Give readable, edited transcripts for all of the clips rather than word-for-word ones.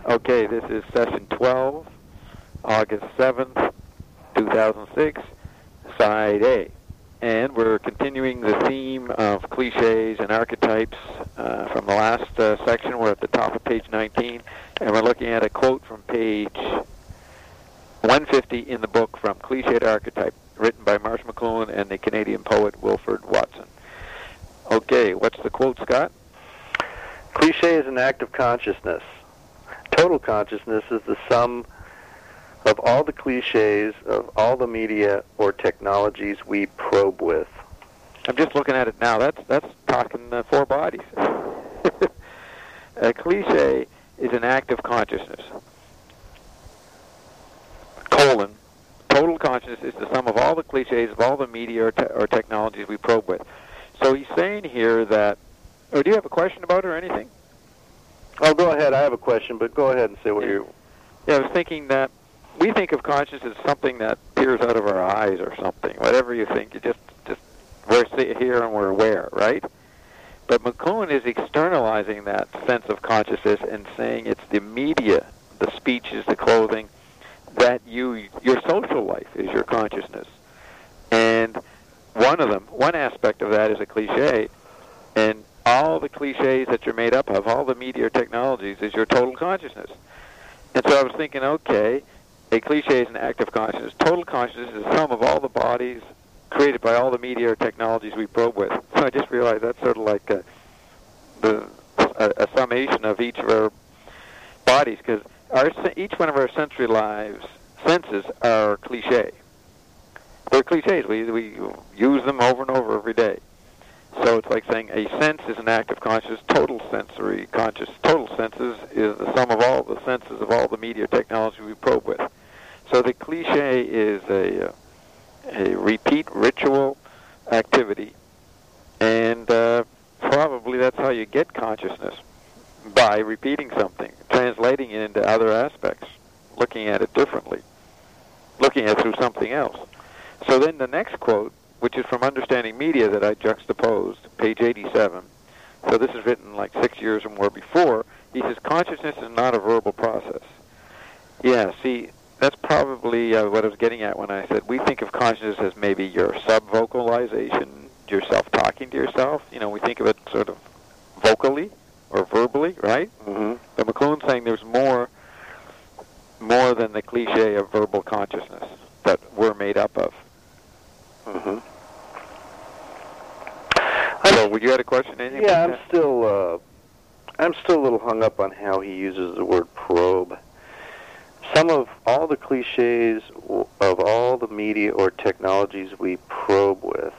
Okay, this is session 12, August 7th, 2006, side A. And we're continuing the theme of cliches and archetypes from the last section. We're at the top of page 19, and we're looking at a quote from page 150 in the book from Cliche to Archetype, written by Marsh McLuhan and the Canadian poet Wilfred Watson. Okay, what's the quote, Scott? Cliche is an act of consciousness. Total consciousness is the sum of all the cliches of all the media or technologies we probe with. I'm just looking at it now. That's talking four bodies. A cliche is an act of consciousness. Total consciousness is the sum of all the cliches of all the media or technologies we probe with. So he's saying here that... Oh, do you have a question about it or anything? Oh, go ahead. I have a question, but go ahead and say what you... Yeah, I was thinking that we think of consciousness as something that peers out of our eyes or something. Whatever you think, you just we're here and we're aware, right? But McLuhan is externalizing that sense of consciousness and saying it's the media, the speeches, the clothing, that your social life is your consciousness. And one aspect of that is a cliche, and all the cliches that you're made up of, all the media or technologies, is your total consciousness. And so I was thinking, okay, a cliche is an act of consciousness. Total consciousness is the sum of all the bodies created by all the media or technologies we probe with. So I just realized that's sort of like a summation of each of our bodies, because each one of our senses are cliche. They're cliches. We use them over and over every day. So it's like saying a sense is an act of consciousness. Total senses is the sum of all the senses of all the media technology we probe with. So the cliche is a repeat ritual activity, and probably that's how you get consciousness, by repeating something, translating it into other aspects, looking at it differently, looking at it through something else. So then the next quote, which is from Understanding Media that I juxtaposed, page 87. So this is written like 6 years or more before. He says, consciousness is not a verbal process. Yeah, see, that's probably what I was getting at when I said we think of consciousness as maybe your sub-vocalization, yourself talking to yourself. You know, we think of it sort of vocally or verbally, right? Mm-hmm. But McLuhan's saying there's more than the cliche of verbal consciousness that we're made up of. Mm-hmm. So, would you have a question? Anything? Yeah, I'm still a little hung up on how he uses the word probe. Some of all the cliches of all the media or technologies we probe with.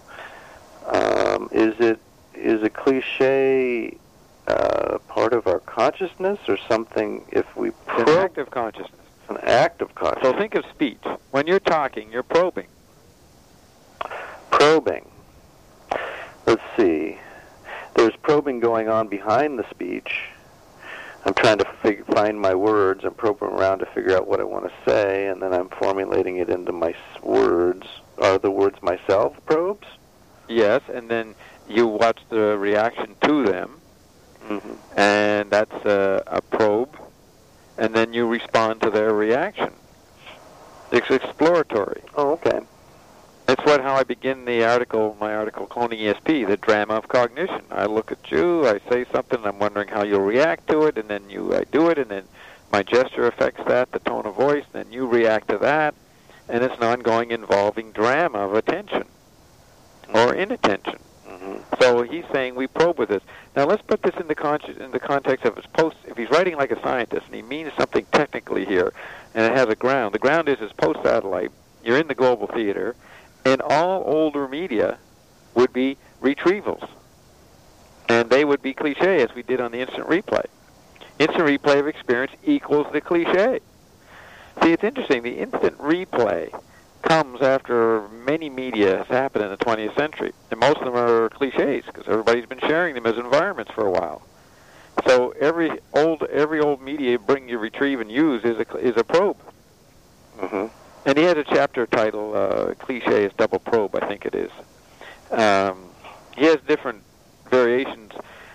Is a cliche part of our consciousness or something? If we probe, it's an act of consciousness. An act of consciousness. So think of speech. When you're talking, you're probing. Probing. Let's see. There's probing going on behind the speech. I'm trying to find my words. I'm probing around to figure out what I want to say, and then I'm formulating it into my words. Are the words myself probes? Yes, and then you watch the reaction to them, and that's a probe, and then you respond to their reaction. It's exploratory. Oh, okay. That's how I begin my article, Cloning ESP, the drama of cognition. I look at you, I say something, I'm wondering how you'll react to it, and then I do it, and then my gesture affects that, the tone of voice, then you react to that, and it's an ongoing involving drama of attention or inattention. So he's saying we probe with this. Now let's put this in the context of his post. If he's writing like a scientist and he means something technically here, and it has a ground. The ground is his post-satellite. You're in the global theater, and all older media would be retrievals, and they would be cliche, as we did on the instant replay. Instant replay of experience equals the cliche. See, it's interesting. The instant replay comes after many media has happened in the 20th century, and most of them are cliches because everybody's been sharing them as environments for a while. So every old media bring you retrieve and use is a probe. And he had a chapter titled "Cliche is Double Probe," I think it is. He has different variations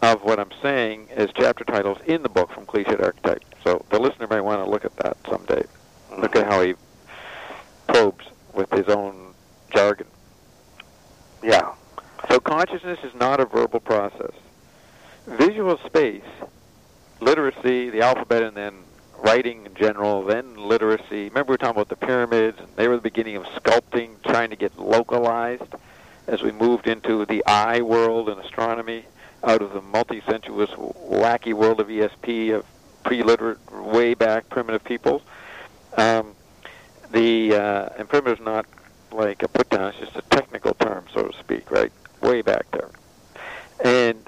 of what I'm saying as chapter titles in the book from Cliched Archetype. So the listener may want to look at that someday. Look at how he probes with his own jargon. Yeah. So consciousness is not a verbal process. Visual space, literacy, the alphabet, and then writing in general, then literacy. Remember we were talking about the pyramids, and they were the beginning of sculpting, trying to get localized as we moved into the I world in astronomy, out of the multi-sensuous, wacky world of ESP, of pre-literate, way back primitive peoples. And primitive is not like a put-down, it's just a technical term, so to speak, right? Way back there. And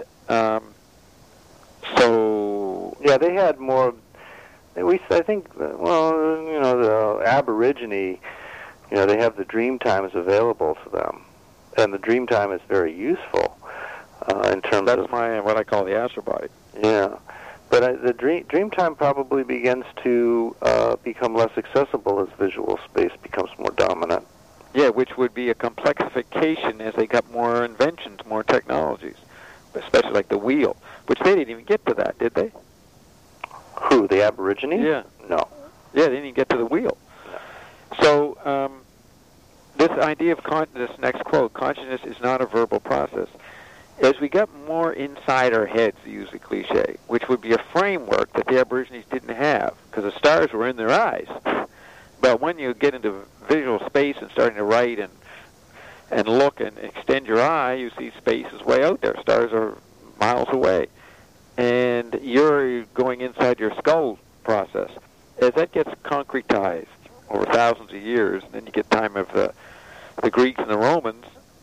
so... Yeah, they had more... I think, the Aborigine, they have the dream times available to them. And the dream time is very useful in terms of... That's what I call the astral body. Yeah. But the dream time probably begins to become less accessible as visual space becomes more dominant. Yeah, which would be a complexification as they got more inventions, more technologies, especially like the wheel, which they didn't even get to that, did they? Who, the Aborigines? Yeah. No. Yeah, they didn't even get to the wheel. No. So this idea of this next quote, consciousness is not a verbal process. As we got more inside our heads, to use the cliche, which would be a framework that the Aborigines didn't have, because the stars were in their eyes. But when you get into visual space and starting to write and look and extend your eye, you see space is way out there. Stars are miles away. And you're going inside your skull process. As that gets concretized over thousands of years, and then you get time of the Greeks and the Romans,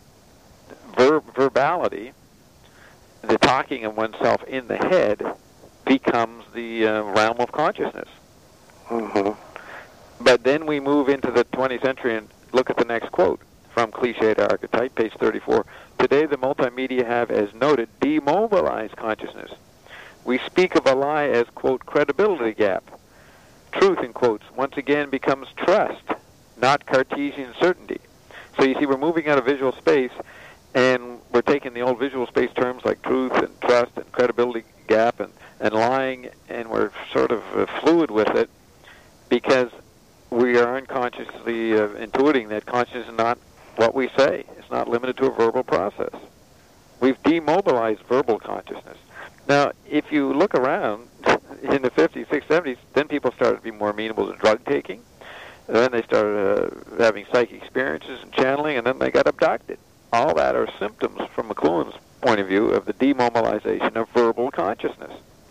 verbality, the talking of oneself in the head, becomes the realm of consciousness. Mm-hmm. But then we move into the 20th century and look at the next quote from Cliched Archetype, page 34. Today the multimedia have, as noted, demobilized consciousness. We speak of a lie as, quote, credibility gap. Truth, in quotes, once again becomes trust, not Cartesian certainty. So you see, we're moving out of visual space, and we're taking the old visual space terms like truth and trust and credibility gap and lying, and we're sort of fluid with it because we are unconsciously intuiting that consciousness is not what we say. It's not limited to a verbal process. We've demobilized verbal consciousness. Now, if you look around in the 50s, 60s, 70s, then people started to be more amenable to drug taking. And then they started having psychic experiences and channeling, and then they got abducted. All that are symptoms, from McLuhan's point of view, of the demobilization of verbal consciousness,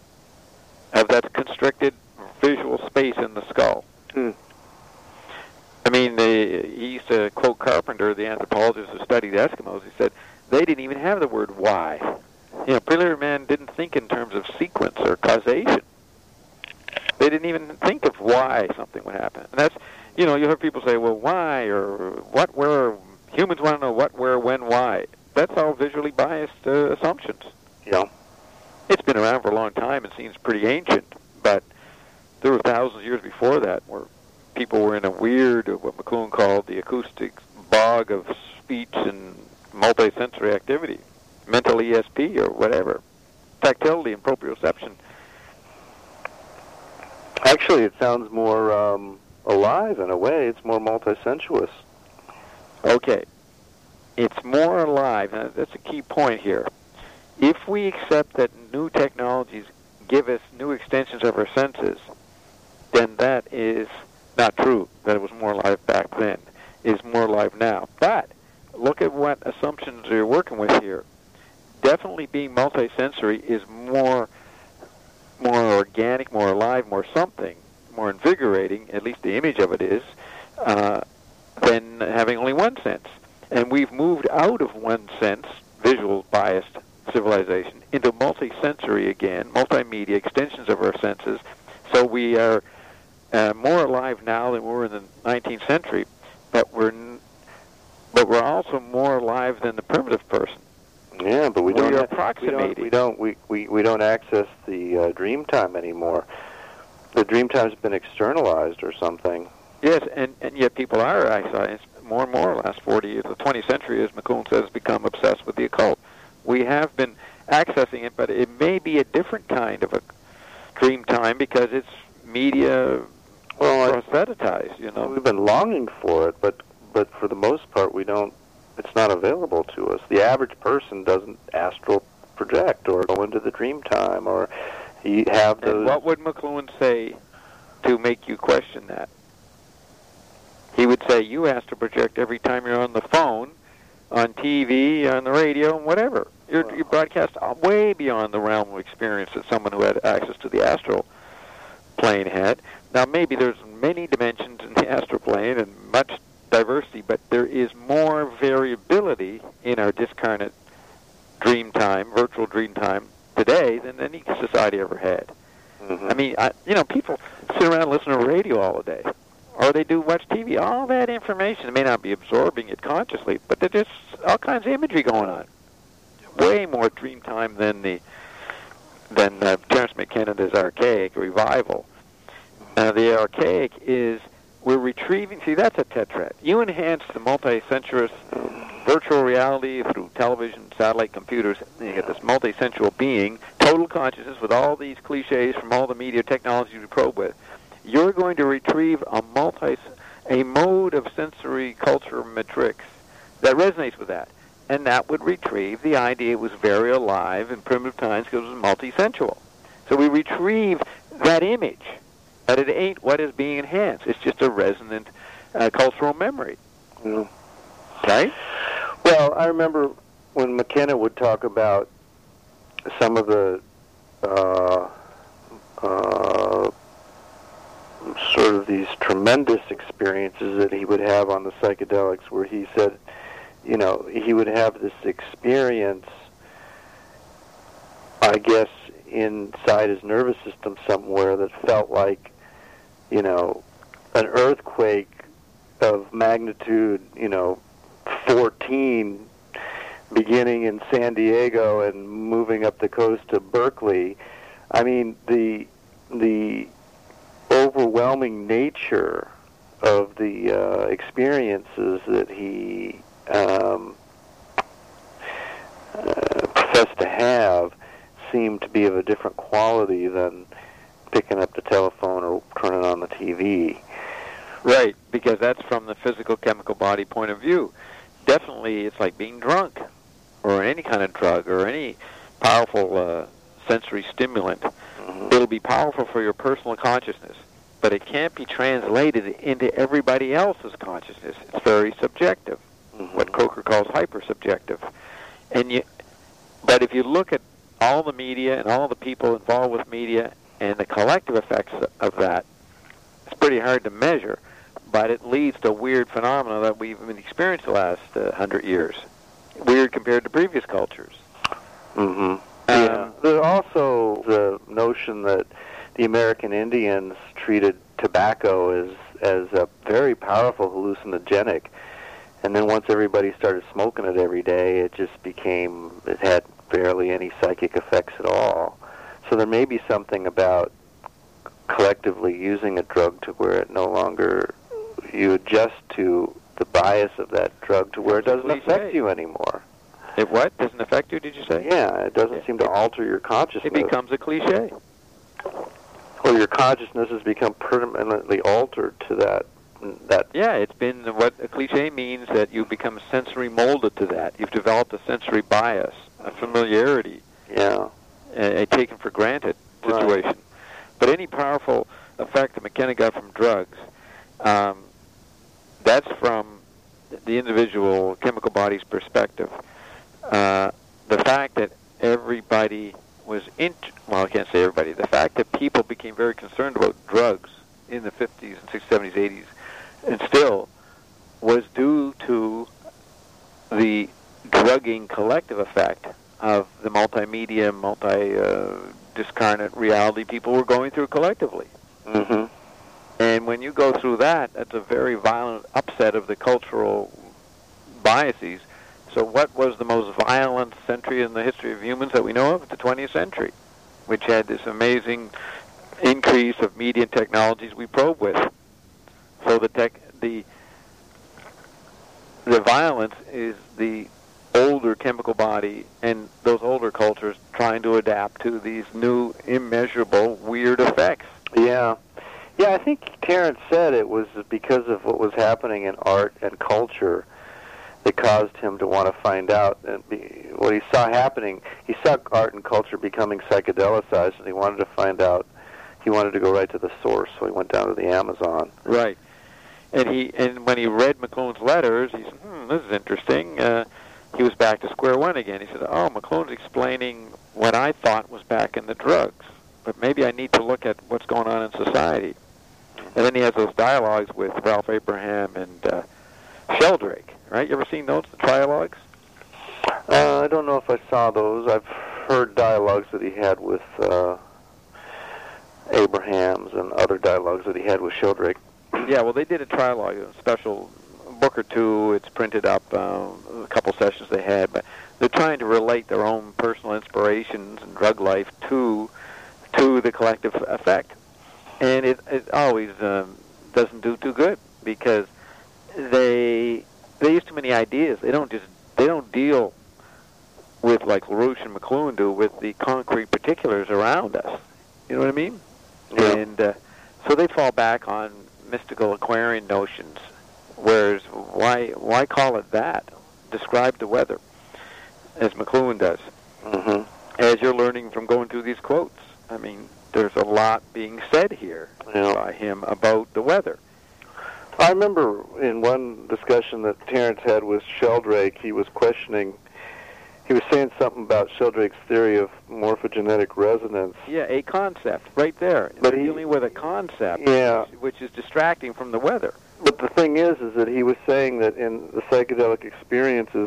of that constricted visual space in the skull. I mean, he used to quote Carpenter, the anthropologist who studied Eskimos. He said, they didn't even have the word why. Primitive man didn't think in terms of sequence or causation. They didn't even think of why something would happen. And that's, you hear people say, well, why, or what, where. Humans want to know what, where, when, why. That's all visually biased assumptions. Yeah. It's been around for a long time and seems pretty ancient, but there were thousands of years before that where people were in a weird, what McLuhan called the acoustic bog of speech and multisensory activity, mental ESP or whatever, tactility and proprioception. Actually, it sounds more alive in a way. It's more multisensuous. Okay. It's more alive. Now, that's a key point here. If we accept that new technologies give us new extensions of our senses, then that is not true, that it was more alive back then. It is more alive now. But look at what assumptions you're working with here. Definitely being multisensory is more organic, more alive, more something, more invigorating, at least the image of it is, than having only one sense. And we've moved out of one sense, visual-biased civilization, into multisensory again, multimedia, extensions of our senses. So we are more alive now than we were in the 19th century, but we're also more alive than the primitive person. Yeah, but we don't access the dream time anymore. The dream time's been externalized or something. Yes, and yet people are, more and more, the last 40 years, the 20th century, as McLuhan says, become obsessed with the occult. We have been accessing it, but it may be a different kind of a dream time because it's media proselytized, you know. We've been longing for it, but for the most part, we don't. It's not available to us. The average person doesn't astral project or go into the dream time or have those. And what would McLuhan say to make you question that? He would say you astral project every time you're on the phone, on TV, on the radio, and whatever. You broadcast way beyond the realm of experience that someone who had access to the astral plane had. Now, maybe there's many dimensions in the astral plane and much diversity, but there is more variability in our discarnate dream time, virtual dream time today than any society ever had. Mm-hmm. I mean, people sit around and listen to radio all the day, or they do watch TV. All that information, they may not be absorbing it consciously, but there's just all kinds of imagery going on. Way more dream time than Terence McKenna's archaic revival. The archaic is we're retrieving. See, that's a tetrad. You enhance the multi-sensuous virtual reality through television, satellite computers. And you get this multi-sensual being, total consciousness with all these cliches from all the media technology we probe with. You're going to retrieve a mode of sensory culture matrix that resonates with that. And that would retrieve the idea it was very alive in primitive times because it was multi-sensual. So we retrieve that image, but it ain't what is being enhanced. It's just a resonant cultural memory. Mm. Right? Well, I remember when McKenna would talk about some of the sort of these tremendous experiences that he would have on the psychedelics, where he said, he would have this experience, I guess, inside his nervous system somewhere that felt like, an earthquake of magnitude, 14, beginning in San Diego and moving up the coast to Berkeley. I mean, the overwhelming nature of the experiences that he professed to have seemed to be of a different quality than picking up the telephone or turning on the TV. Right, because that's from the physical chemical body point of view. Definitely, it's like being drunk, or any kind of drug, or any powerful sensory stimulant. Mm-hmm. It'll be powerful for your personal consciousness, but it can't be translated into everybody else's consciousness. It's very subjective, mm-hmm. what Coker calls hypersubjective. But if you look at all the media and all the people involved with media and the collective effects of that, it's pretty hard to measure, but it leads to weird phenomena that we've been experiencing the last 100 years. Weird compared to previous cultures. Mm-hmm. Yeah. There's also the notion that the American Indians treated tobacco as a very powerful hallucinogenic, and then once everybody started smoking it every day, it had barely any psychic effects at all. So there may be something about collectively using a drug to where it no longer, you adjust to the bias of that drug to where it doesn't affect you anymore. It what? Doesn't affect you, did you say? Yeah, it doesn't seem to alter your consciousness. It becomes a cliche. Well, your consciousness has become permanently altered to that. Yeah, it's been what a cliche means, that you become sensory molded to that. You've developed a sensory bias, a familiarity. Yeah. A taken for granted situation. Right. But any powerful effect that McKenna got from drugs, that's from the individual chemical body's perspective. The fact that everybody was I can't say everybody. The fact that people became very concerned about drugs in the 50s and 60s, 70s, 80s, and still, was due to the drugging collective effect of the multimedia, discarnate reality people were going through collectively. Mm-hmm. And when you go through that, that's a very violent upset of the cultural biases. So what was the most violent century in the history of humans that we know of? The 20th century, which had this amazing increase of media and technologies we probe with. So the violence is the older chemical body and those older cultures trying to adapt to these new, immeasurable, weird effects. Yeah. Yeah, I think Terence said it was because of what was happening in art and culture that caused him to want to find out. And what he saw happening, he saw art and culture becoming psychedelicized, and he wanted to find out. He wanted to go right to the source, so he went down to the Amazon. Right. And when he read McClune's letters, he said, this is interesting. He was back to square one again. He said, McClune's explaining what I thought was back in the drugs, but maybe I need to look at what's going on in society. And then he has those dialogues with Ralph Abraham and Sheldrake, right? You ever seen those, the trialogues? I don't know if I saw those. I've heard dialogues that he had with Abrahams and other dialogues that he had with Sheldrake. Yeah, well, they did a trialogue, a special book or two. It's printed up, a couple sessions they had, but they're trying to relate their own personal inspirations and drug life to the collective effect. And it always doesn't do too good because they use too many ideas. They don't deal with, like LaRouche and McLuhan do, with the concrete particulars around us. You know what I mean? Yeah. And so they fall back on mystical Aquarian notions. Whereas why call it that? Describe the weather, as McLuhan does. Mm-hmm. As you're learning from going through these quotes. I mean, there's a lot being said here by him about the weather. I remember in one discussion that Terence had with Sheldrake, he was saying something about Sheldrake's theory of morphogenetic resonance. Yeah, a concept, right there. But dealing with a concept, which is distracting from the weather. But the thing is that he was saying that in the psychedelic experiences,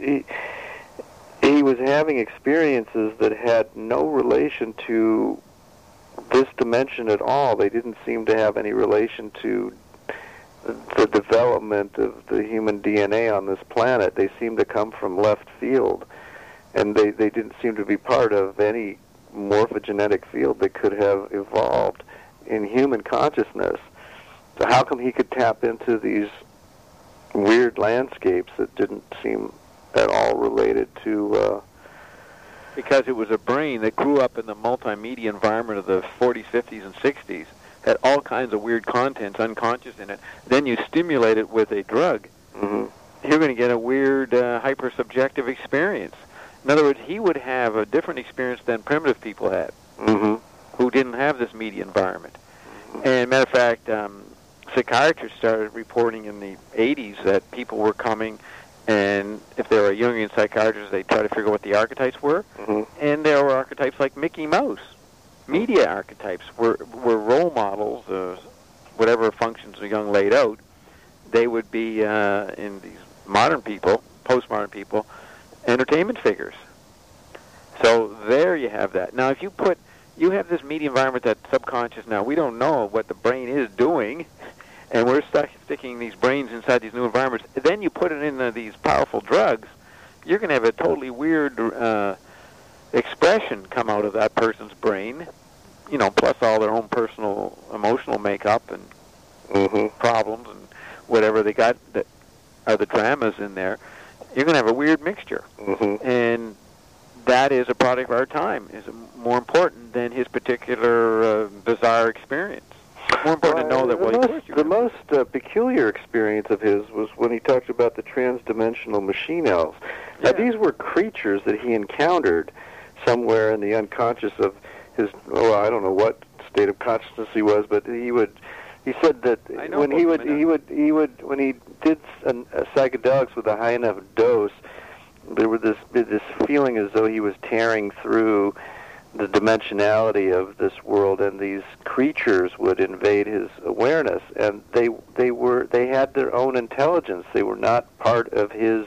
he was having experiences that had no relation to this dimension at all. They didn't seem to have any relation to the development of the human DNA on this planet. They seemed to come from left field, and they didn't seem to be part of any morphogenetic field that could have evolved in human consciousness. So how come he could tap into these weird landscapes that didn't seem at all related to... Because it was a brain that grew up in the multimedia environment of the 40s, 50s, and 60s, had all kinds of weird contents, unconscious in it. Then you stimulate it with a drug, you're going to get a weird, hyper-subjective experience. In other words, he would have a different experience than primitive people had, who didn't have this media environment. And matter of fact, psychiatrists started reporting in the 80s that people were coming, and if they were a Jungian psychiatrist, they try to figure out what the archetypes were. And there were archetypes like Mickey Mouse. Media archetypes were role models, whatever functions Jung laid out. They would be, in these modern people, postmodern people, entertainment figures. So there you have that. Now, if you have this media environment that's subconscious now, we don't know what the brain is doing, and we're sticking these brains inside these new environments. Then you put it in these powerful drugs, you're going to have a totally weird expression come out of that person's brain, plus all their own personal emotional makeup and problems and whatever they got that are the dramas in there. You're going to have a weird mixture. And that is a product of our time. Is more important than his particular bizarre experience. More important to know that the most peculiar experience of his was when he talked about the transdimensional machine elves. Now, these were creatures that he encountered somewhere in the unconscious of his. I don't know what state of consciousness he was, but he said that when he did psychedelics with a high enough dose, there was this feeling as though he was tearing through the dimensionality of this world, and these creatures would invade his awareness, and they had their own intelligence. They were not part of his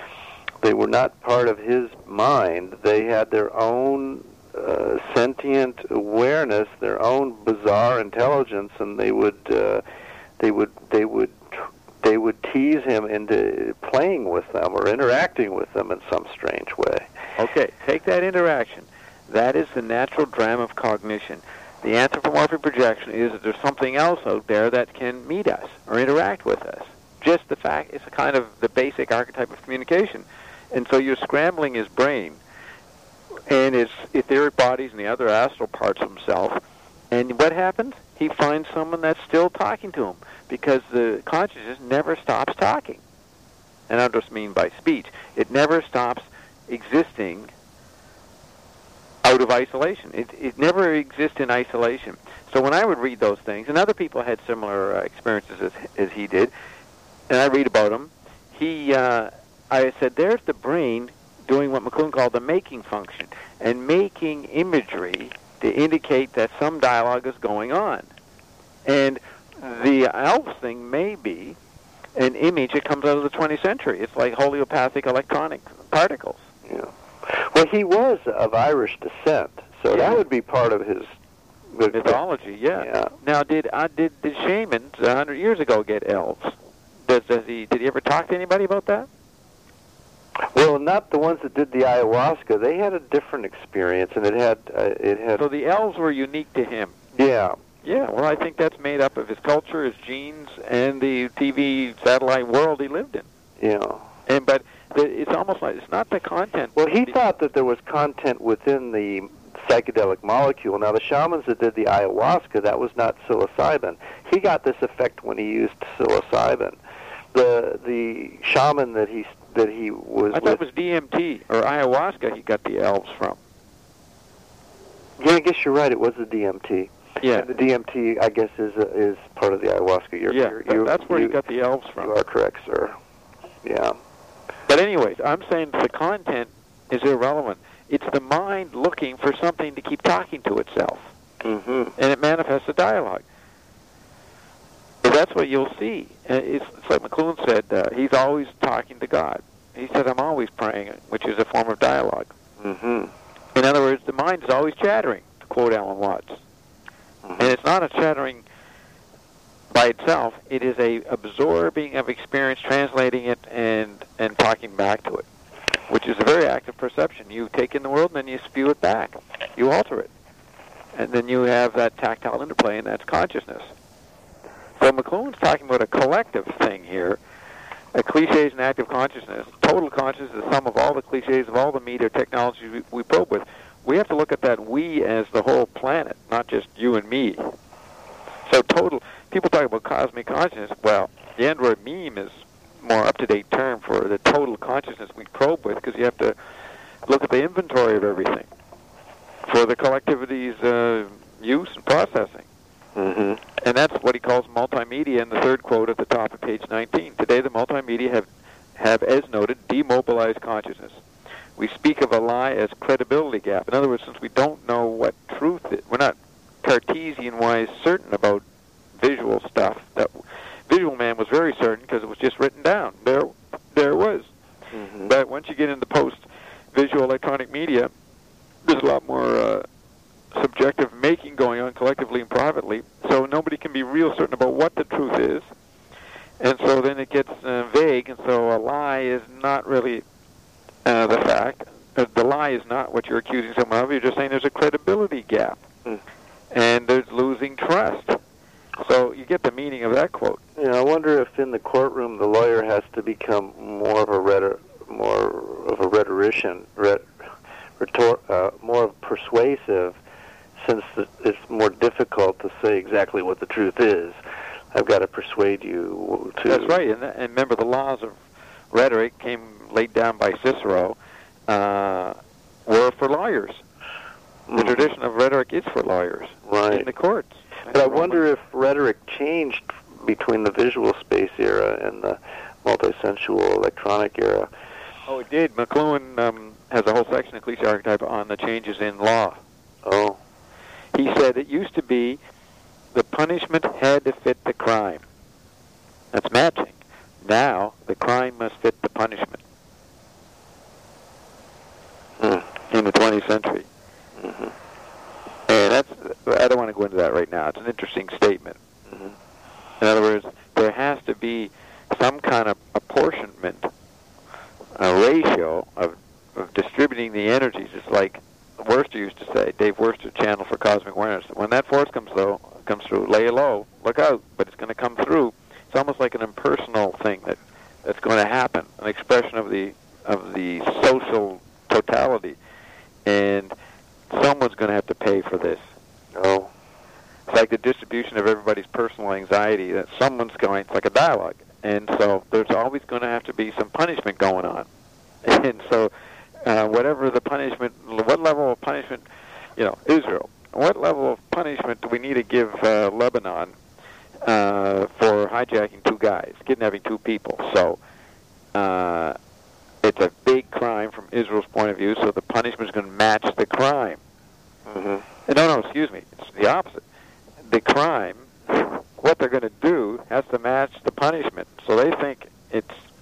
mind. They had their own sentient awareness, their own bizarre intelligence, and they would tease him into playing with them or interacting with them in some strange way. Okay, take that interaction. That is the natural drama of cognition. The anthropomorphic projection is that there's something else out there that can meet us or interact with us. Just the fact, it's a kind of the basic archetype of communication. And so you're scrambling his brain and his etheric bodies and the other astral parts of himself. And what happens? He finds someone that's still talking to him, because the consciousness never stops talking. And I don't just mean by speech. It never stops existing out of isolation. It never exists in isolation. So when I would read those things, and other people had similar experiences as he did, and I read about him, I said, there's the brain doing what McLuhan called the making function, and making imagery to indicate that some dialogue is going on. And the elves thing may be an image that comes out of the 20th century. It's like homeopathic electronic particles. Yeah. Well, he was of Irish descent, so that would be part of his mythology. Yeah. Now, did the shamans 100 years ago get elves? Did he ever talk to anybody about that? Well, not the ones that did the ayahuasca. They had a different experience, and it had. So the elves were unique to him. Yeah. Yeah. Well, I think that's made up of his culture, his genes, and the TV satellite world he lived in. Yeah. But it's almost like it's not the content. Well, he thought that there was content within the psychedelic molecule. Now, the shamans that did the ayahuasca, that was not psilocybin. He got this effect when he used psilocybin. The shaman that he was I thought it was DMT or ayahuasca he got the elves from. Yeah, I guess you're right. It was the DMT. Yeah. And the DMT, I guess, is part of the ayahuasca. That's where you got the elves from. You are correct, sir. Yeah. But anyways, I'm saying the content is irrelevant. It's the mind looking for something to keep talking to itself. Mm-hmm. And it manifests a dialogue. So that's what you'll see. It's like McLuhan said, he's always talking to God. He said, I'm always praying, which is a form of dialogue. Mm-hmm. In other words, the mind is always chattering, to quote Alan Watts. Mm-hmm. And it's not a chattering by itself. It is a absorbing of experience, translating it, and talking back to it, which is a very active perception. You take in the world, and then you spew it back. You alter it. And then you have that tactile interplay, and that's consciousness. So McLuhan's talking about a collective thing here, a cliches and active consciousness. Total consciousness is the sum of all the cliches of all the media technologies we probe with. We have to look at that we as the whole planet, not just you and me. So total, people talk about cosmic consciousness. Well, the Android meme is more up-to-date term for the total consciousness we probe with, because you have to look at the inventory of everything for the collectivity's use and processing. Mm-hmm. And that's what he calls multimedia in the third quote at the top of page 19. Today, the multimedia have, as noted, demobilized consciousness. We speak of a lie as credibility gap. In other words, since we don't know what truth is, we're not Cartesian-wise certain about visual stuff. That Visual Man was very certain because it was just written down. There it was. Mm-hmm. But once you get into post-visual electronic media, there's a lot more subjective making going on collectively and privately, so nobody can be real certain about what the truth is, and so then it gets vague, and so a lie is not really the fact. The lie is not what you're accusing someone of. You're just saying there's a credibility gap, and there's losing trust. So you get the meaning of that quote. Yeah, I wonder if in the courtroom the lawyer has to become more of a rhetorician, more persuasive, since it's more difficult to say exactly what the truth is. I've got to persuade you to... That's right, and remember the laws of rhetoric laid down by Cicero were for lawyers. The tradition of rhetoric is for lawyers in the courts. But I wonder if rhetoric changed between the visual space era and the multisensual electronic era. Oh, it did. McLuhan has a whole section of Cliche Archetype on the changes in law. Oh. He said it used to be the punishment had to fit the crime. That's matching. Now, the crime must fit the punishment. In the 20th century. Mm-hmm. And I don't want to go into that right now. It's an interesting statement. Mm-hmm. In other words, there has to be some kind of apportionment, a ratio of distributing the energies. It's like Worster used to say, Dave Worster, Channel for Cosmic Awareness. When that force comes through, lay low, look out, but it's going to come through. It's almost like an impersonal thing that's going to happen, an expression of the of the social totality, and someone's going to have to pay for this. Oh. It's like the distribution of everybody's personal anxiety, that someone's going, it's like a dialogue. And so there's always going to have to be some punishment going on. And so whatever the punishment, what level of punishment, Israel, what level of punishment do we need to give Lebanon for hijacking 2 guys, kidnapping 2 people? So it's a big crime from Israel's point of view, so the punishment is going to match the crime. Mm-hmm. No, excuse me. It's the opposite. The crime, what they're going to do, has to match the punishment. So they think the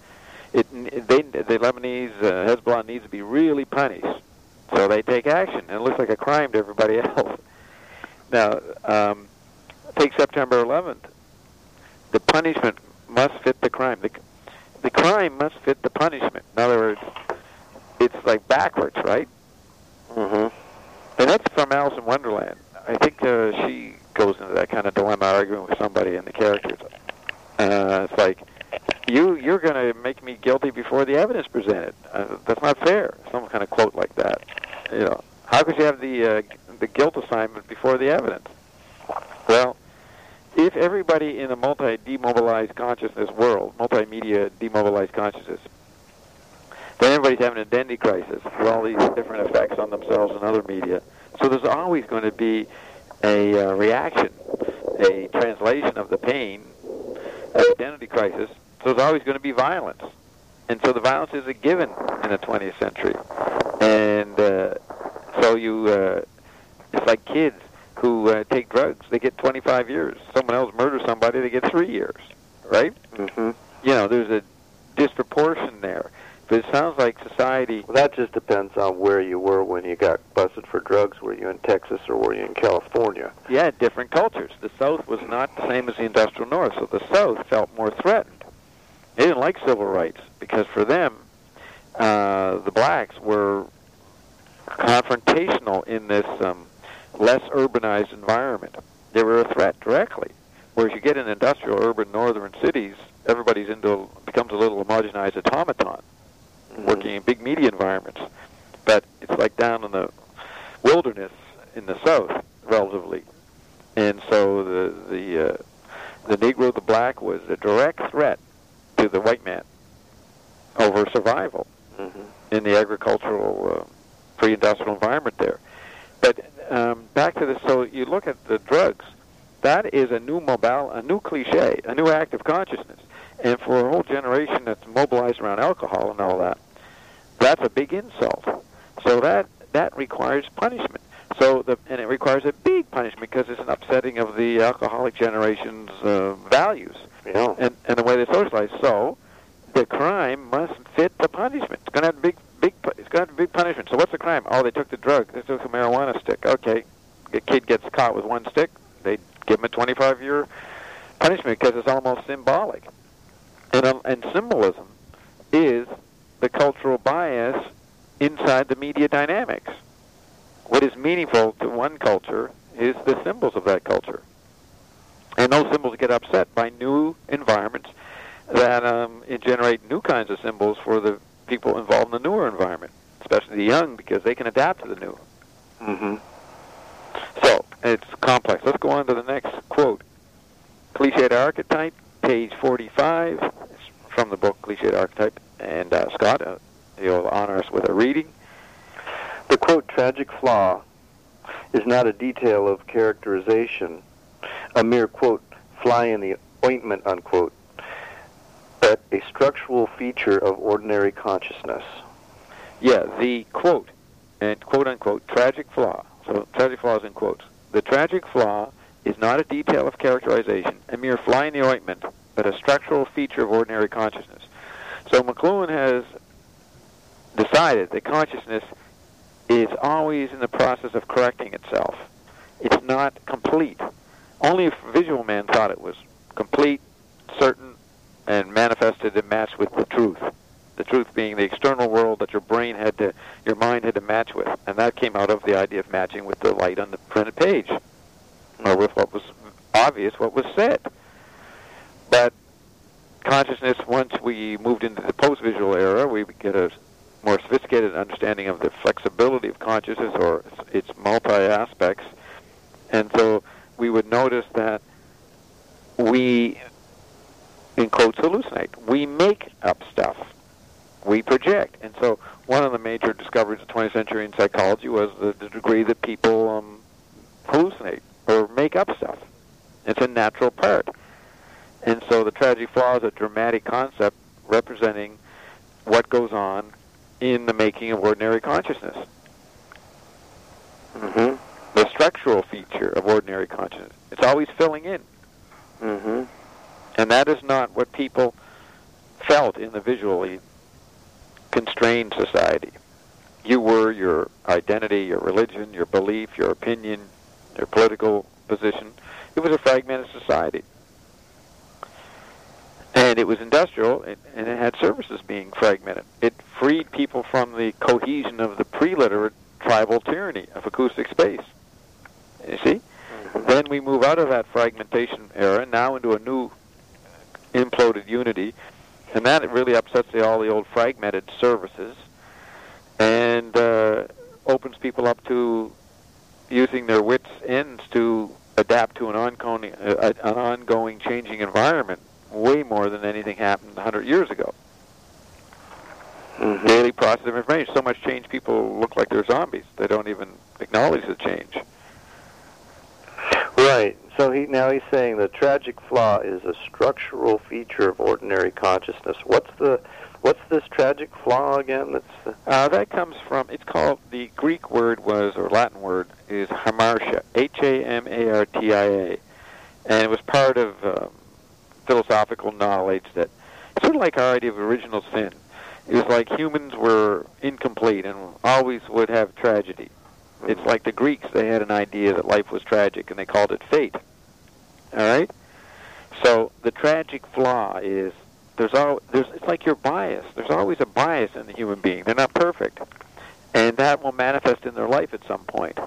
Lebanese Hezbollah needs to be really punished. So they take action, and it looks like a crime to everybody else. Now, take September 11th. The punishment must fit the crime. The crime must fit the punishment. In other words, it's like backwards, right? Mm-hmm. And that's from Alice in Wonderland. I think she goes into that kind of dilemma, arguing with somebody in the characters. It's like, you're going to make me guilty before the evidence presented. That's not fair. Some kind of quote like that. How could you have the guilt assignment before the evidence? Well, if everybody in a multi-demobilized consciousness world, multimedia demobilized consciousness, then everybody's having an identity crisis with all these different effects on themselves and other media. So there's always going to be a reaction, a translation of the pain, of identity crisis. So there's always going to be violence. And so the violence is a given in the 20th century. And so it's like kids who take drugs. They get 25 years. Someone else murders somebody, they get 3 years, right? Mm-hmm. There's a disproportion there. But it sounds like society... Well, that just depends on where you were when you got busted for drugs. Were you in Texas or were you in California? Yeah, different cultures. The South was not the same as the industrial North, so the South felt more threatened. They didn't like civil rights because for them, the blacks were confrontational in this less urbanized environment. They were a threat directly. Whereas you get in industrial, urban, northern cities, everybody's becomes a little homogenized automaton, working in big media environments. But it's like down in the wilderness in the South, relatively. And so the Negro, the black, was a direct threat to the white man over survival in the agricultural, pre-industrial environment there. But back to this, so you look at the drugs, that is a new cliche, a new act of consciousness. And for a whole generation that's mobilized around alcohol and all that, that's a big insult. So that requires punishment. And it requires a big punishment because it's an upsetting of the alcoholic generation's values and the way they socialize. So the crime must fit the punishment. It's going to have a big punishment. So what's the crime? Oh, they took the drug. They took a marijuana stick. Okay, the kid gets caught with one stick. They give him a 25-year punishment because it's almost symbolic. And symbolism is the cultural bias inside the media dynamics. What is meaningful to one culture is the symbols of that culture. And those symbols get upset by new environments that generate new kinds of symbols for the people involved in the newer environment, especially the young, because they can adapt to the new. Mm-hmm. So, it's complex. Let's go on to the next quote. Cliched Archetype, page 45. It's from the book Cliched Archetype. And Scott, you'll honor us with a reading. The, quote, tragic flaw is not a detail of characterization, a mere, quote, fly in the ointment, unquote, but a structural feature of ordinary consciousness. Yeah, the quote, and quote, unquote, tragic flaw. So tragic flaw is in quotes. The tragic flaw is not a detail of characterization, a mere fly in the ointment, but a structural feature of ordinary consciousness. So McLuhan has decided that consciousness is always in the process of correcting itself. It's not complete. Only a visual man thought it was complete, certain, and manifested and matched with the truth. The truth being the external world that your mind had to match with. And that came out of the idea of matching with the light on the printed page, or with what was obvious, what was said. But consciousness, once we moved into the post-visual era, we get a more sophisticated understanding of the flexibility of consciousness or its multi-aspects. And so we would notice that we, in quotes, hallucinate. We make up stuff. We project. And so one of the major discoveries of the 20th century in psychology was the degree that people hallucinate or make up stuff. It's a natural part. And so the tragic flaw is a dramatic concept representing what goes on in the making of ordinary consciousness. Mm-hmm. The structural feature of ordinary consciousness. It's always filling in. Mm-hmm. And that is not what people felt in the visually constrained society. You were your identity, your religion, your belief, your opinion, your political position. It was a fragmented society. And it was industrial, and it had services being fragmented. It freed people from the cohesion of the pre-literate tribal tyranny of acoustic space. You see? Mm-hmm. Then we move out of that fragmentation era now into a new imploded unity, and that really upsets all the old fragmented services and opens people up to using their wits' ends to adapt to an ongoing changing environment way more than anything happened 100 years ago. Mm-hmm. Daily process of information. So much change, people look like they're zombies. They don't even acknowledge the change. Right. So he's saying the tragic flaw is a structural feature of ordinary consciousness. What's this tragic flaw again? That comes from, it's called, the Greek word or Latin word is hamartia, Hamartia, and it was part of philosophical knowledge that, sort of like our idea of original sin. It was like humans were incomplete and always would have tragedy. It's like the Greeks, they had an idea that life was tragic, and they called it fate. All right? So the tragic flaw is, it's like you're biased. There's always a bias in the human being. They're not perfect. And that will manifest in their life at some point,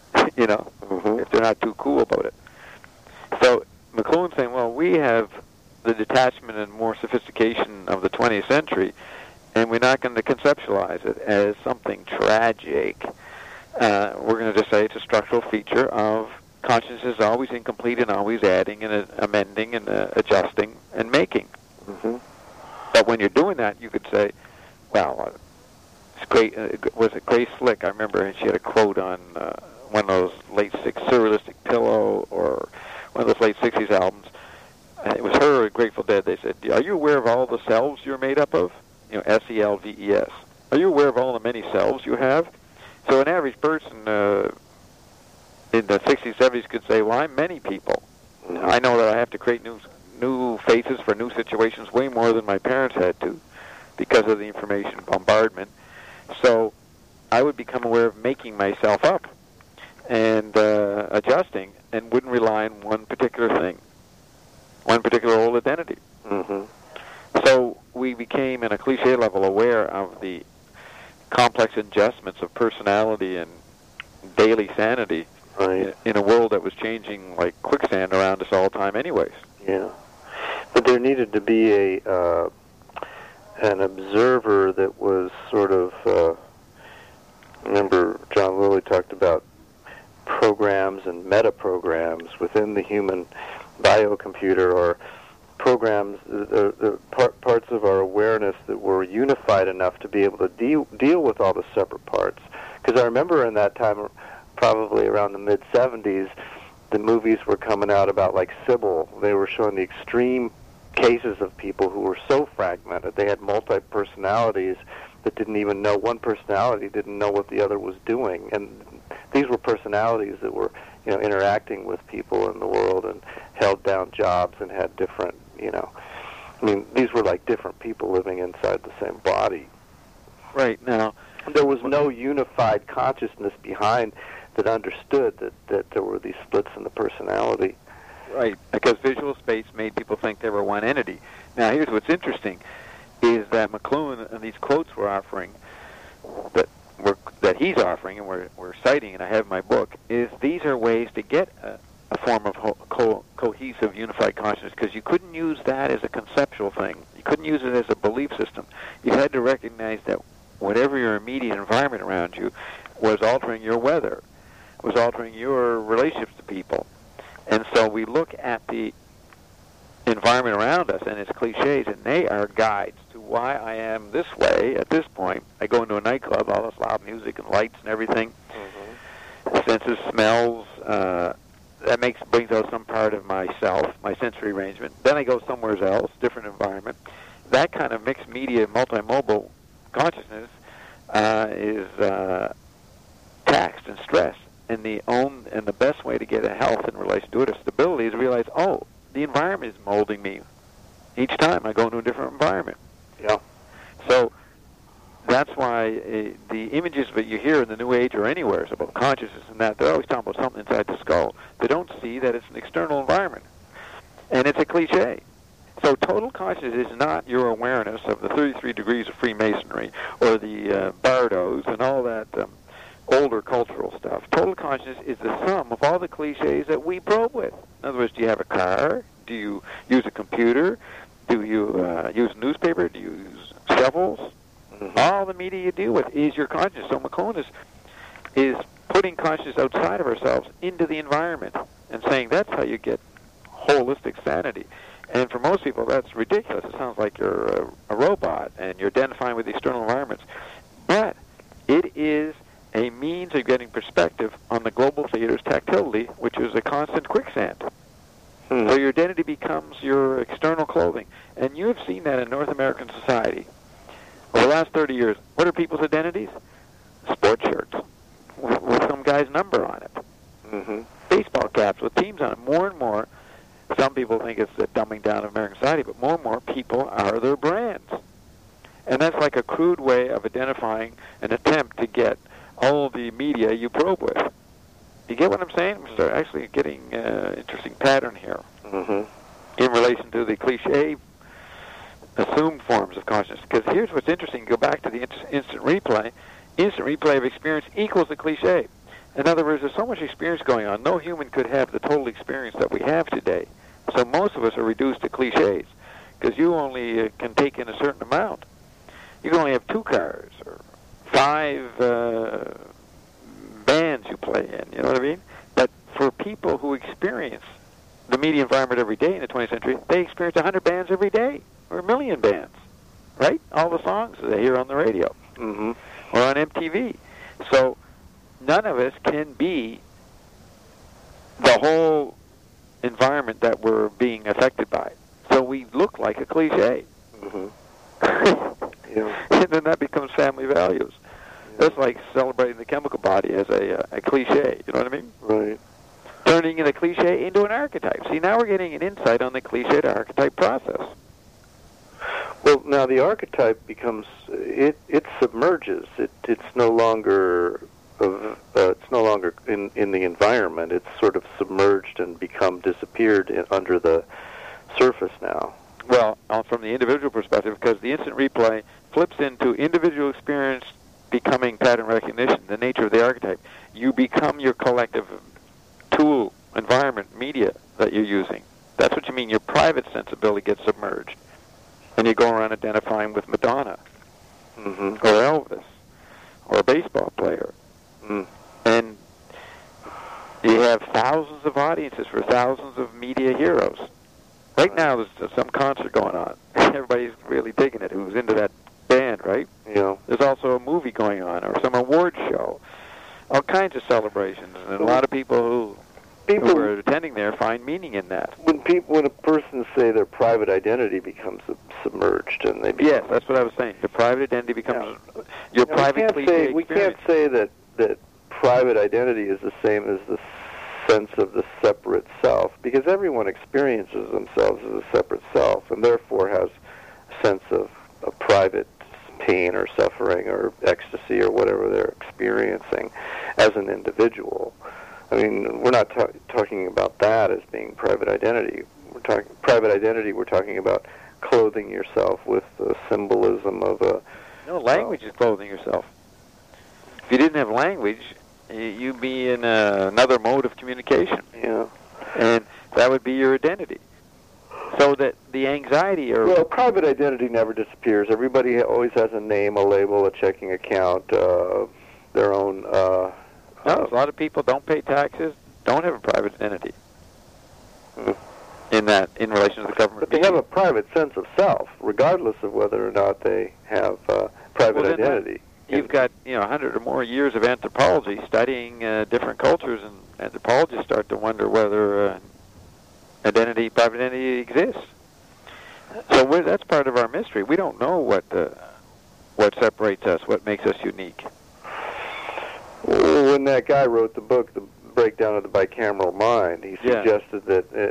if they're not too cool about it. So McLuhan's saying, well, we have the detachment and more sophistication of the 20th century, and we're not going to conceptualize it as something tragic. We're going to just say it's a structural feature of consciousness is always incomplete and always adding and amending and adjusting and making. Mm-hmm. But when you're doing that, you could say, well, it's great. Was it Grace Slick? I remember she had a quote on one of those late Surrealistic Pillow or one of those late 60s albums. It was her or Grateful Dead. They said, are you aware of all the selves you're made up of? S-E-L-V-E-S. Are you aware of all the many selves you have? So an average person in the 60s, 70s could say, well, I'm many people. I know that I have to create new faces for new situations way more than my parents had to because of the information bombardment. So I would become aware of making myself up and adjusting and wouldn't rely on one particular thing, one particular old identity. Mm-hmm. So we became, in a cliche level, aware of the complex adjustments of personality and daily sanity in a world that was changing like quicksand around us all the time anyways. Yeah. But there needed to be an observer that was sort of, remember John Lilly talked about programs and meta-programs within the human biocomputer, or programs, the parts of our awareness that were unified enough to be able to deal with all the separate parts. Because I remember in that time, probably around the mid-'70s, the movies were coming out about like Sybil. They were showing the extreme cases of people who were so fragmented. They had multi-personalities that didn't even know, one personality didn't know what the other was doing. And these were personalities that were, interacting with people in the world and held down jobs and had different, these were like different people living inside the same body. Right. Now, there was no unified consciousness behind that understood that there were these splits in the personality. Right, because visual space made people think they were one entity. Now, here's what's interesting, is that McLuhan and these quotes we're offering, that he's offering and we're citing, and I have in my book, is these are ways to get a form of cohesive, unified consciousness, because you couldn't use that as a conceptual thing. You couldn't use it as a belief system. You had to recognize that whatever your immediate environment around you was altering your weather, was altering your relationships to people. And so we look at the environment around us and its cliches, and they are guides to why I am this way at this point. I go into a nightclub, all this loud music and lights and everything, senses, smells, that brings out some part of myself, my sensory arrangement. Then I go somewhere else, different environment. That kind of mixed media, multimodal consciousness is taxed and stressed. And the best way to get a health in relation to it, or stability, is realize, oh, the environment is molding me each time I go into a different environment. Yeah. So that's why the images that you hear in the New Age or anywhere is about consciousness and that, they're always talking about something inside the skull. They don't see that it's an external environment. And it's a cliche. So total consciousness is not your awareness of the 33 degrees of Freemasonry or the Bardos and all that older cultural stuff. Total consciousness is the sum of all the cliches that we probe with. In other words, do you have a car? Do you use a computer? Do you use a newspaper? Do you use shovels? All the media you deal with is your consciousness. So McCone is putting consciousness outside of ourselves into the environment and saying that's how you get holistic sanity. And for most people, that's ridiculous. It sounds like you're a robot and you're identifying with the external environments. But it is a means of getting perspective on the global theater's tactility, which is a constant quicksand. So your identity becomes your external clothing. And you have seen that in North American society. Over the last 30 years, what are people's identities? Sports shirts with some guy's number on it. Baseball caps with teams on it. More and more, some people think it's the dumbing down of American society, but more and more people are their brands. And that's like a crude way of identifying an attempt to get all of the media you probe with. You get what I'm saying? We're actually getting interesting pattern here in relation to the cliche assumed forms of consciousness. Because here's what's interesting. Go back to the instant replay. Instant replay of experience equals a cliche. In other words, there's so much experience going on. No human could have the total experience that we have today. So most of us are reduced to cliches because you only can take in a certain amount. You can only have 2 cars or 5 bands you play in, you know what I mean? But for people who experience the media environment every day in the 20th century, they experience 100 bands every day, or 1,000,000 bands, right? All the songs they hear on the radio or on MTV. So none of us can be the whole environment that we're being affected by. So we look like a cliche. And then that becomes family values. That's like celebrating the chemical body as a cliche, you know what I mean? Right. Turning the cliche into an archetype. See, now we're getting an insight on the cliche to archetype process. Well, now the archetype becomes, it submerges. It's no longer in the environment. It's sort of submerged and disappeared under the surface now. Well, from the individual perspective, because the instant replay flips into individual experience becoming pattern recognition, the nature of the archetype. You become your collective tool, environment, media that you're using. That's what you mean. Your private sensibility gets submerged. And you go around identifying with Madonna or Elvis or a baseball player. And you have thousands of audiences for thousands of media heroes. Right now, there's some concert going on. Everybody's really digging it who's into that band, right? Yeah. There's also a movie going on or some award show. All kinds of celebrations. And a lot of people who are attending there find meaning in that. When a person say their private identity becomes submerged and they become... Yes, that's what I was saying. The private identity becomes your private cliche experience. We can't say that private identity is the same as the sense of the separate self, because everyone experiences themselves as a separate self and therefore has a sense of private pain or suffering or ecstasy or whatever they're experiencing as an individual. I mean, we're not talking about that as being private identity. We're talking about clothing yourself with the symbolism of a... No, language is clothing yourself. If you didn't have language, you'd be in another mode of communication. Yeah. And that would be your identity. So that the anxiety or... Well, private identity never disappears. Everybody always has a name, a label, a checking account, their own... No, a lot of people don't pay taxes, don't have a private identity in relation to the government. But they have a private sense of self, regardless of whether or not they have private identity. You've got 100 or more years of anthropology studying different cultures, and anthropologists start to wonder whether private identity exists. So that's part of our mystery. We don't know what separates us, what makes us unique. When that guy wrote the book, The Breakdown of the Bicameral Mind, he suggested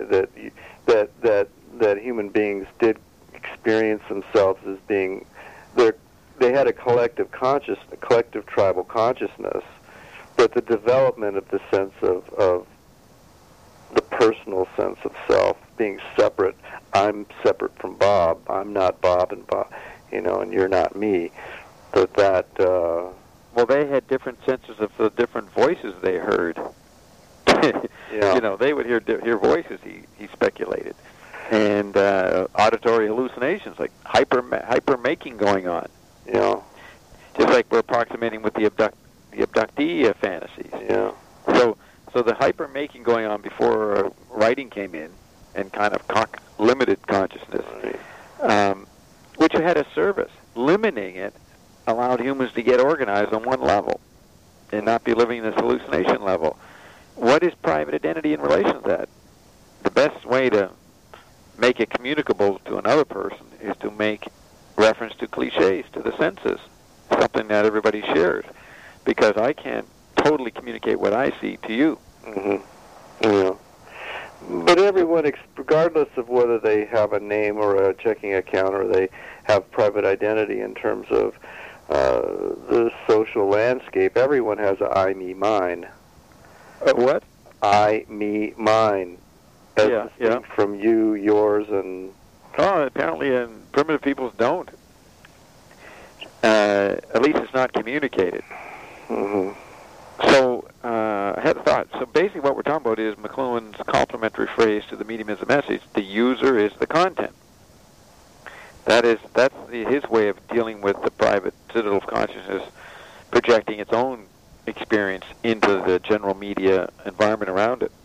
that human beings did experience themselves as being they had a collective tribal consciousness, but the development of the sense of the personal sense of self being separate. I'm separate from Bob. I'm not Bob and Bob, and you're not me. Well, they had different senses of the different voices they heard. They would hear voices. He speculated, and auditory hallucinations, like hyper making going on. Just like we're approximating with the abductee fantasies. So the hyper making going on before writing came in, and kind of limited consciousness, which had a service. Limiting it allowed humans to get organized on one level and not be living this hallucination level. What is private identity in relation to that? The best way to make it communicable to another person is to make reference to cliches, to the senses, something that everybody shares, because I can't totally communicate what I see to you. But everyone, regardless of whether they have a name or a checking account or they have private identity in terms of the social landscape, everyone has a I, me, mine. What? I, me, mine. As distinct from you, yours, and... Oh, apparently primitive peoples don't. At least it's not communicated. So I had a thought. So basically what we're talking about is McLuhan's complimentary phrase to the medium as a message: the user is the content. That's his way of dealing with the private citadel of consciousness, projecting its own experience into the general media environment around it.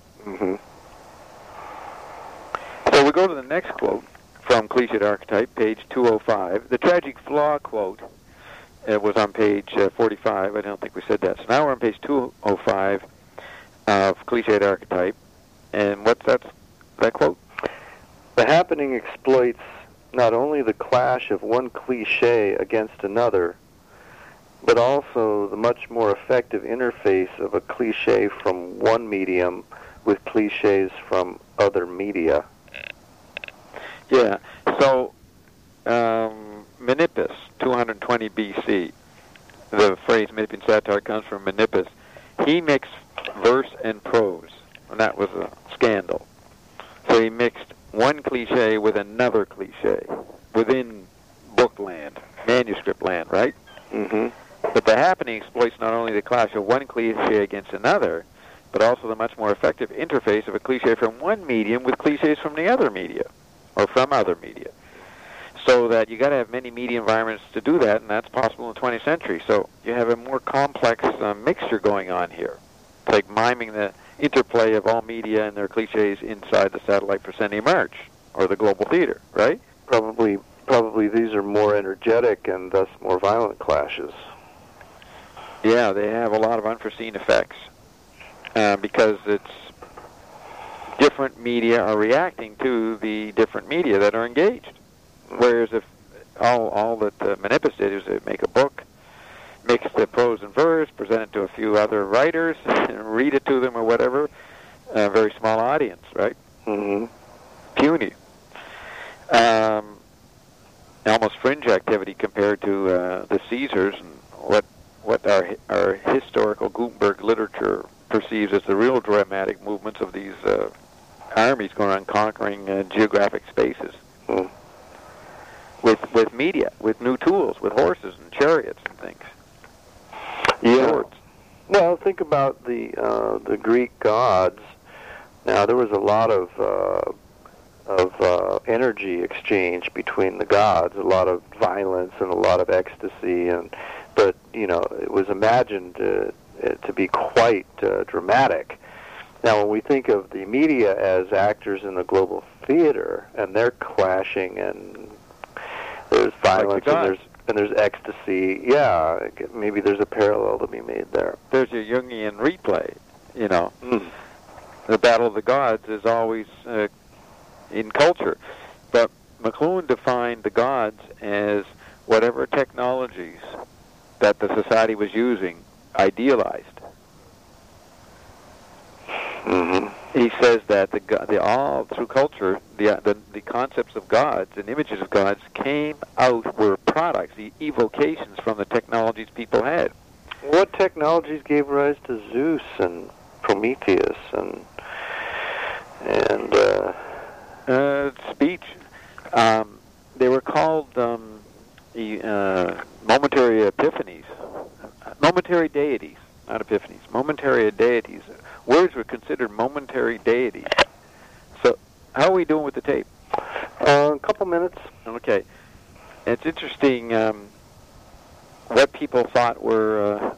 So we go to the next quote from Cliched Archetype, page 205. The tragic flaw quote was on page 45. I don't think we said that. So now we're on page 205 of Cliched Archetype. And what's that quote? The happening exploits not only the clash of one cliche against another, but also the much more effective interface of a cliche from one medium with cliches from other media. Yeah. So, Menippus, 220 BC. The phrase Menippean satire comes from Menippus. He mixed verse and prose, and that was a scandal. So he mixed one cliche with another cliche within book land, manuscript land, right? But the happening exploits not only the clash of one cliche against another, but also the much more effective interface of a cliche from one medium with cliches from the other media, or from other media. So that you got to have many media environments to do that, and that's possible in the 20th century. So you have a more complex mixture going on here. It's like miming the interplay of all media and their cliches inside the satellite proscenium arch, or the global theater, right? Probably these are more energetic and thus more violent clashes. Yeah, they have a lot of unforeseen effects because it's different media are reacting to the different media that are engaged. Whereas if all that Menippus did is make a book, mix the prose and verse, present it to a few other writers, and read it to them or whatever, a very small audience, right? Puny. Almost fringe activity compared to the Caesars and what our historical Gutenberg literature perceives as the real dramatic movements of these armies going around conquering geographic spaces. With media, with new tools, with horses and chariots and things. Swords. Well, think about the Greek gods. Now, there was a lot of energy exchange between the gods, a lot of violence and a lot of ecstasy, but it was imagined to be quite dramatic. Now, when we think of the media as actors in the global theater, and they're clashing, and there's violence, and there's ecstasy, yeah, maybe there's a parallel to be made there. There's a Jungian replay, The battle of the gods is always in culture. But McLuhan defined the gods as whatever technologies that the society was using idealized. Mm-hmm. He says that all through culture, the concepts of gods and images of gods were products, the evocations from the technologies people had. What technologies gave rise to Zeus and Prometheus and speech? They were called momentary epiphanies, momentary deities, not epiphanies, momentary deities. Words were considered momentary deities. So, how are we doing with the tape? A couple minutes. Okay. It's interesting what people thought were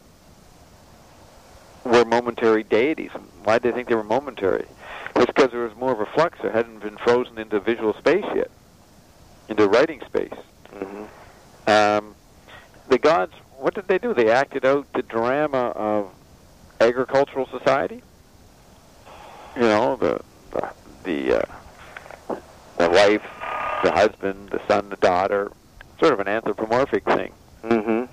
momentary deities. Why did they think they were momentary? It's because there was more of a flux. It hadn't been frozen into visual space yet, into writing space. Mm-hmm. The gods, what did they do? They acted out the drama of agricultural society. The wife, the husband, the son, the daughter, sort of an anthropomorphic thing. Mm-hmm.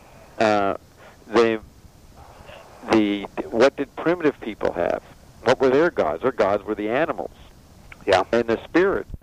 What did primitive people have? What were their gods? Their gods were the animals. Yeah. And the spirit